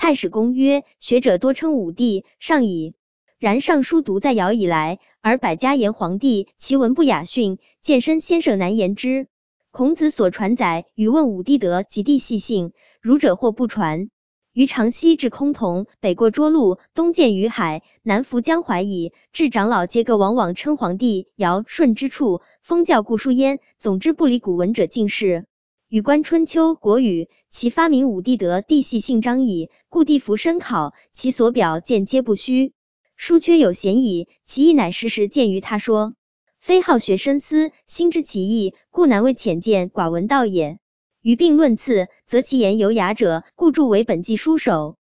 太史公曰：学者多称武帝，上矣。然尚书读在尧以来，而百家言皇帝，其文不雅逊，见身先生难言之。孔子所传载，与问武帝德及帝系性，儒者或不传。于长西至崆峒，北过涿鹿，东见于海，南服江淮矣。至长老皆各往称皇帝、尧、舜之处，封教故殊焉。总之不离古文者尽是。与观春秋、国语，其发明武帝德帝系性彰矣，故帝服深考，其所表见皆不虚。书缺有嫌矣，其意乃时时见于他说。非好学深思，心知其意，故难为浅见寡闻道也。于并论次，则其言有雅者，故著为本纪书首。